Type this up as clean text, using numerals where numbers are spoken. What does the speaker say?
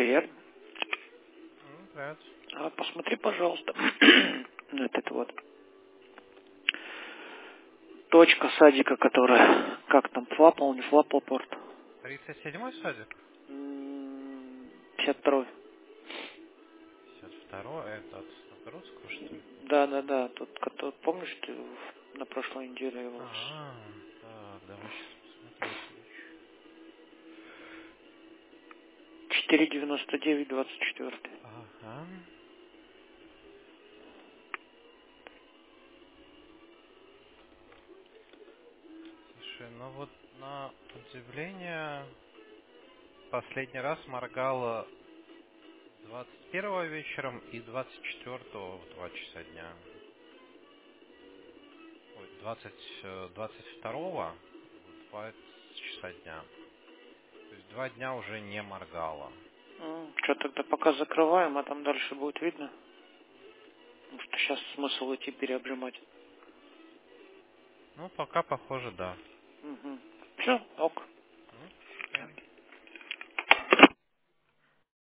Привет. Привет. Посмотри, пожалуйста, на этот вот точка садика, которая, как там, флапал, не флапал порт? 37-й садик? 52-й. 52-й, это от Сногородского, что ли? Да, тут, который, помнишь, ты на прошлой неделе его... Так, давай сейчас посмотрю. 4,99, 24. Ага. Слушай, ну вот на удивление последний раз моргала 21-го вечером и 24-го в 2 часа дня. Ой, 22-го в 2 часа дня. То есть 2 дня уже не моргала. Что, тогда пока закрываем, а там дальше будет видно? Потому что сейчас смысл идти переобжимать. Ну, пока похоже, да. Все, ок.